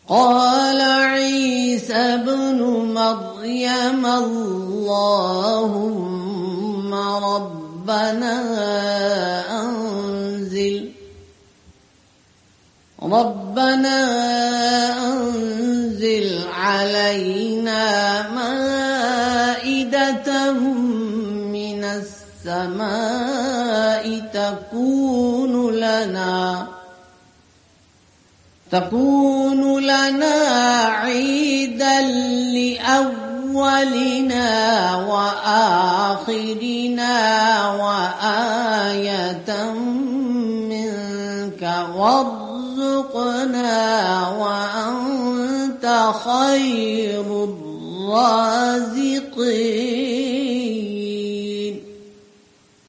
قال عيسى ابن مريم اللهم ربنا أنزل علينا مائدة من السماء تكون لنا عيدا لأولنا وآخرنا وآية منك وارزقنا وأنت خير الرازقين.